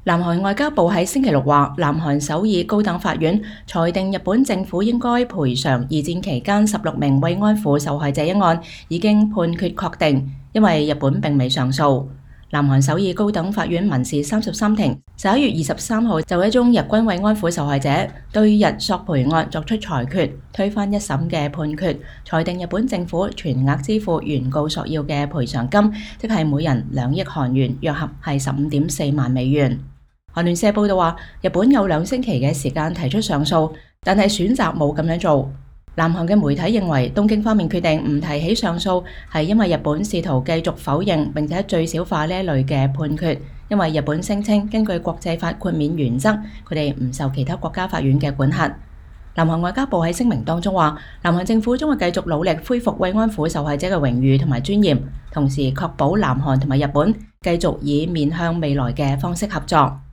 南韓外交部喺星期六話，南韓首爾高等法院裁定日本政府應該賠償二戰期間16名慰安婦受害者一案，已經判決確定，因為日本並未上訴。南韓首爾高等法院民事33庭11月23號就一宗日軍慰安婦受害者對日索賠案作出裁決，推翻一審嘅判決，裁定日本政府全額支付原告索要嘅賠償金，即係每人2億韓元，約合係15.4萬美元。韓聯社報道話，日本有2星期嘅時間提出上訴，但係選擇冇咁樣做。南韓嘅媒體認為，東京方面決定唔提起上訴，係因為日本試圖繼續否認並且最小化呢一類嘅判決，因為日本聲稱根據國際法豁免原則，佢哋唔受其他國家法院嘅管轄。南韓外交部喺聲明當中話，南韓政府將會繼續努力恢復慰安婦受害者嘅榮譽同埋尊嚴，同時確保南韓同埋日本繼續以面向未來嘅方式合作。